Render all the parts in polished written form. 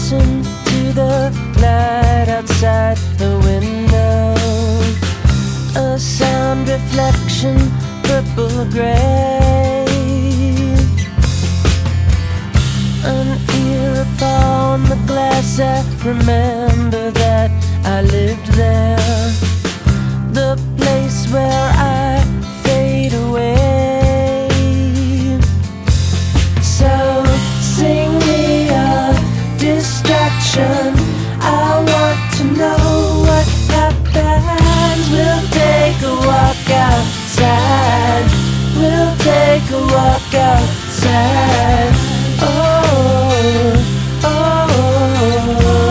listen to the light outside the window. A sound reflection, purple gray. An ear upon the glass, I remember that I lived there. The place where I fade away. So sing me a distraction, I want to know what happens. We'll take a walk outside, we'll take a walk outside. Oh, oh, oh.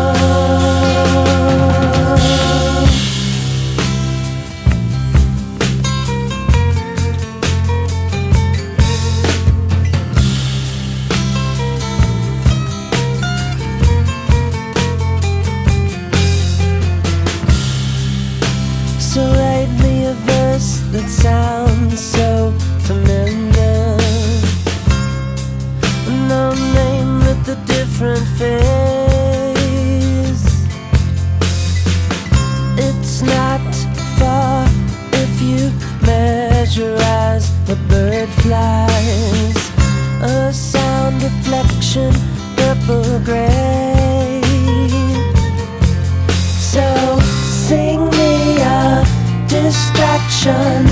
So write me a verse that sounds so familiar. No name with a different face. It's not far if you measure as a bird flies. A sound reflection, purple gray. So sing me a distraction,